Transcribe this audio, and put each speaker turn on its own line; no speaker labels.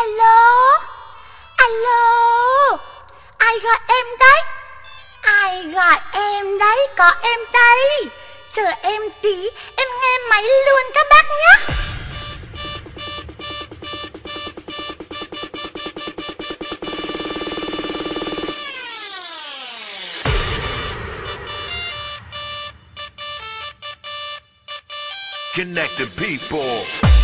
Alo, alo, ai gọi em đấy? Ai gọi em đấy? Có em đây. Chờ em tí, em nghe máy luôn các bác nhé.
Connected people.